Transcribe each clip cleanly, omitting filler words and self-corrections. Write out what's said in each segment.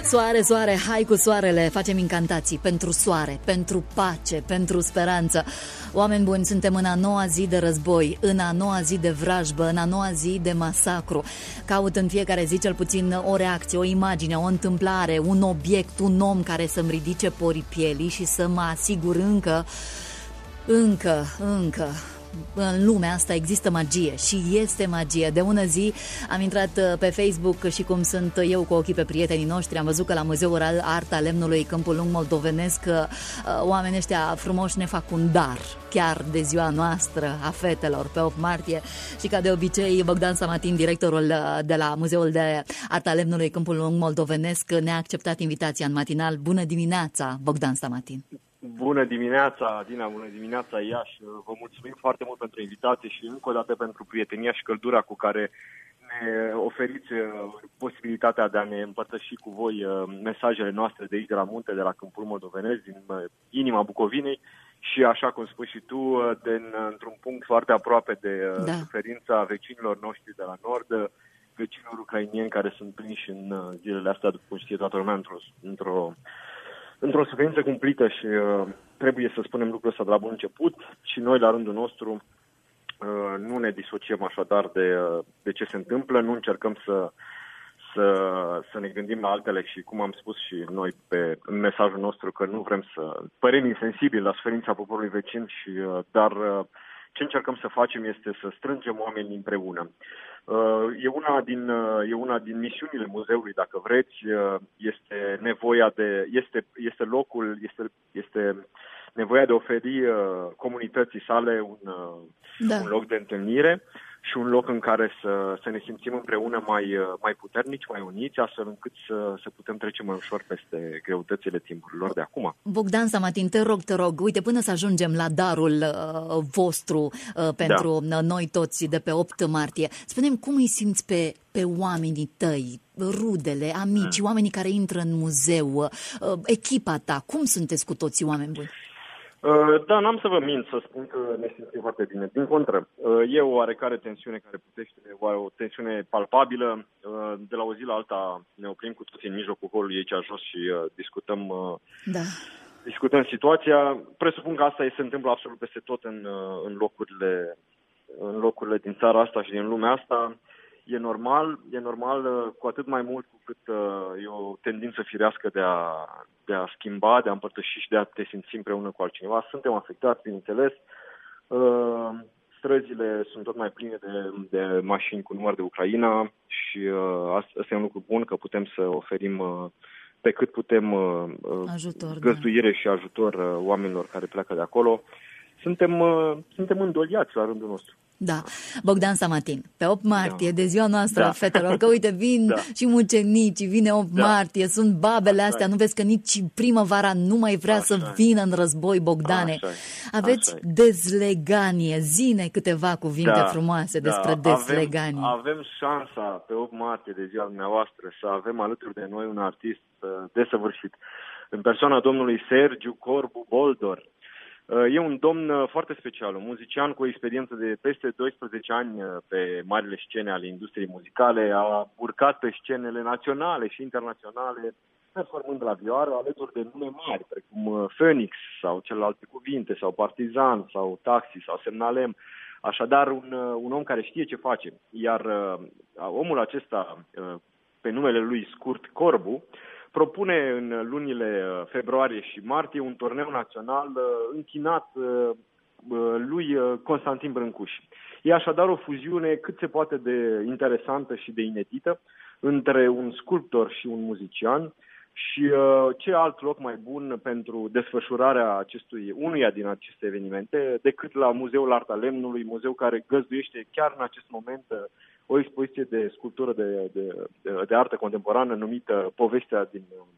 Soare, soare, hai cu soarele, facem incantații pentru soare, pentru pace, pentru speranță. Oameni buni, suntem în a noua zi de război, în a noua zi de vrajbă, în a noua zi de masacru. Caut în fiecare zi cel puțin o reacție, o imagine, o întâmplare, un obiect, un om care să-mi ridice porii pielii și să mă asigur încă în lumea asta există magie și este magie. De ună zi am intrat pe Facebook și cum sunt eu cu ochii pe prietenii noștri, am văzut că la Muzeul Arta Lemnului Câmpul Lung Moldovenesc oamenii ăștia frumoși ne fac un dar chiar de ziua noastră a fetelor pe 8 martie și ca de obicei Bogdan Samatin, directorul de la Muzeul de Arta Lemnului Câmpul Lung Moldovenesc, ne-a acceptat invitația în matinal. Bună dimineața, Bogdan Samatin! Bună dimineața, Dina, bună dimineața, Iași. Vă mulțumim foarte mult pentru invitație și încă o dată pentru prietenia și căldura cu care ne oferiți posibilitatea de a ne împărtăși cu voi mesajele noastre de aici, de la munte, de la Câmpul Moldovenesc, din inima Bucovinei și, așa cum spui și tu, într-un punct foarte aproape de suferința vecinilor noștri de la nord, vecinilor ucrainieni care sunt prinși în zilele astea, după cum știe toată lumea, într-o suferință cumplită și trebuie să spunem lucrul ăsta de la bun început și noi, la rândul nostru, nu ne disociem așadar de ce se întâmplă, nu încercăm să ne gândim la altele și, cum am spus și noi în mesajul nostru, că nu vrem să părem insensibili la suferința poporului vecin, dar ce încercăm să facem este să strângem oamenii împreună. E una din misiunile muzeului, dacă vreți, este nevoia de a oferi comunității sale un loc de întâlnire și un loc în care să ne simțim împreună mai puternici, mai uniți, astfel încât să putem trece mai ușor peste greutățile timpurilor de acum. Bogdan Samatin, te rog, uite, până să ajungem la darul vostru pentru noi toți de pe 8 martie, spune-mi cum îi simți pe oamenii tăi, rudele, amici, oamenii care intră în muzeu, echipa ta, cum sunteți cu toții, oameni buni? Da, n-am să vă mint să spun că ne simțim foarte bine. Din contră, e o oarecare tensiune care putește, o tensiune palpabilă. De la o zi la alta ne oprim cu toții în mijlocul holului aici jos și discutăm situația. Presupun că asta se întâmplă absolut peste tot în locurile din țara asta și din lumea asta. E normal cu atât mai mult cu cât e o tendință firească de a schimba, de a împărtăși și de a te simți împreună cu altcineva. Suntem afectați, bineînțeles. Străzile sunt tot mai pline de mașini cu număr de Ucraina și asta e un lucru bun, că putem să oferim pe cât putem găzduire și ajutor oamenilor care pleacă de acolo. Suntem îndoliați la rândul nostru. Da, Bogdan Samatin, pe 8 martie, de ziua noastră a fetelor, că uite, vin și mucenicii, vine 8 martie, sunt babele astea, nu vezi că nici primăvara nu mai vrea să vină în război, Bogdane. Aveți dezleganie, zine câteva cuvinte frumoase despre dezleganie. Avem șansa pe 8 martie, de ziua dumneavoastră, să avem alături de noi un artist desăvârșit, în persoana domnului Sergiu Corbu Boldor. E un domn foarte special, un muzician cu o experiență de peste 12 ani pe marile scene ale industriei muzicale. A urcat pe scenele naționale și internaționale, performând la vioară, alături de nume mari, precum Phoenix sau celelalte cuvinte, sau Partizan, sau Taxi, sau Semnalem. Așadar, un om care știe ce face. Iar omul acesta, pe numele lui scurt Corbu, propune în lunile februarie și martie un turneu național închinat lui Constantin Brâncuș. E așadar o fuziune cât se poate de interesantă și de inedită între un sculptor și un muzician și ce alt loc mai bun pentru desfășurarea unuia din aceste evenimente decât la Muzeul Arta Lemnului, muzeu care găzduiește chiar în acest moment o expoziție de sculptură de artă contemporană numită Povestea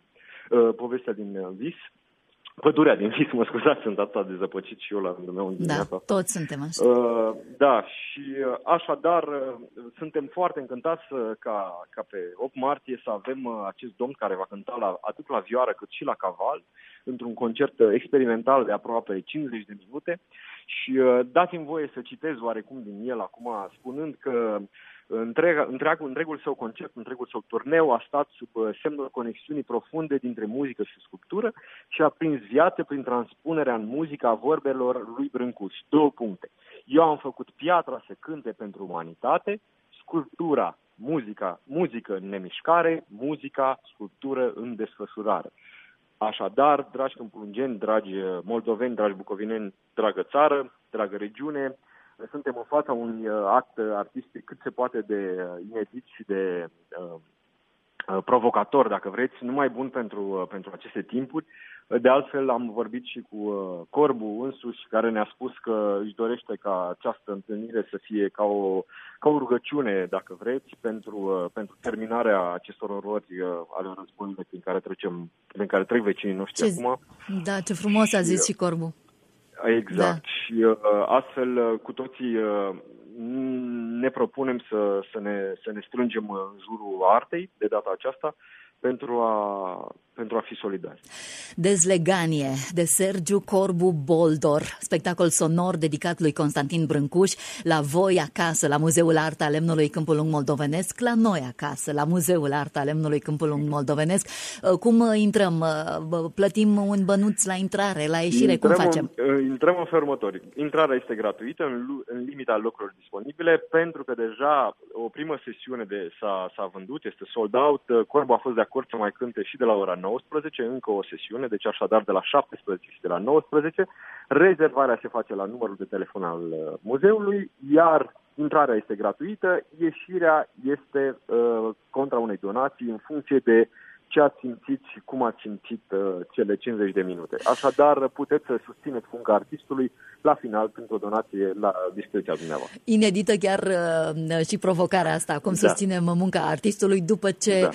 din vis. Pădurea din vis, mă scuzați, sunt atât de zăpăcit și eu la rândul meu în dimineața. Da, toți suntem așa. Și așadar suntem foarte încântați ca pe 8 martie să avem acest domn care va cânta atât la vioară cât și la caval, într-un concert experimental de aproape 50 de minute. Și dați-mi voie să citez oarecum din el acum, spunând că Întregul său concept, întregul său turneu a stat sub semnul conexiunii profunde dintre muzică și sculptură și a prins viață prin transpunerea în muzică a vorbelor lui Brâncuș. 2 puncte. Eu am făcut piatra să cânte pentru umanitate, sculptura, muzică în nemișcare, muzica, sculptură în desfășurare. Așadar, dragi câmpulungeni, dragi moldoveni, dragi bucovineni, dragă țară, dragă regiune, suntem în fața unui act artistic cât se poate de inedit și de provocator, dacă vreți, numai bun pentru aceste timpuri. De altfel, am vorbit și cu Corbu însuși, care ne-a spus că își dorește ca această întâlnire să fie ca o rugăciune, dacă vreți, pentru terminarea acestor orori ale războiului prin care trec vecinii noștri acum. Da, ce frumos a zis și Corbu. Exact. Da. Și astfel, cu toții ne propunem să ne strângem în jurul artei de data aceasta pentru a fi solidari. Dezleganie de Sergiu Corbu Boldor, spectacol sonor dedicat lui Constantin Brâncuș, la voi acasă, la Muzeul Arta Lemnului Câmpul Lung Moldovenesc, la noi acasă, la Muzeul Arta Lemnului Câmpul Lung Moldovenesc. Cum intrăm? Plătim un bănuț la intrare, la ieșire? Cum facem? Intrăm în felul următor. Intrarea este gratuită, în limita locurilor disponibile, pentru că deja o primă sesiune s-a vândut, este sold out. Corbu a fost de acord să mai cânte și de la ora 19, încă o sesiune, deci așadar de la 17 și de la 19. Rezervarea se face la numărul de telefon al muzeului, iar intrarea este gratuită, ieșirea este contra unei donații în funcție de ce ați simțit și cum ați simțit cele 50 de minute. Așadar, puteți să susțineți munca artistului la final printr-o donație la dispoziția dumneavoastră. Inedită chiar și provocarea asta, cum susținem munca artistului după ce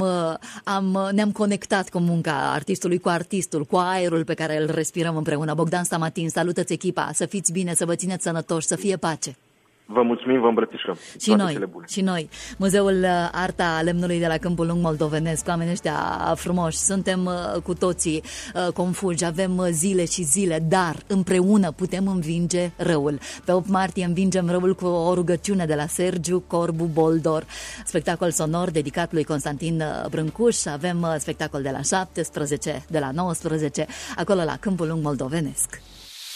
ne-am conectat cu munca artistului, cu artistul, cu aerul pe care îl respirăm împreună. Bogdan Stamatin, salută-ți echipa, să fiți bine, să vă țineți sănătoși, să fie pace. Vă mulțumim, vă îmbrățișăm. Și noi. Muzeul Arta Lemnului de la Câmpul Lung Moldovenesc, oamenii ăștia frumoși, suntem cu toții confugi, avem zile și zile, dar împreună putem învinge răul. Pe 8 martie învingem răul cu o rugăciune de la Sergiu Corbu Boldor, spectacol sonor dedicat lui Constantin Brâncuș. Avem spectacol de la 17, de la 19, acolo la Câmpul Lung Moldovenesc.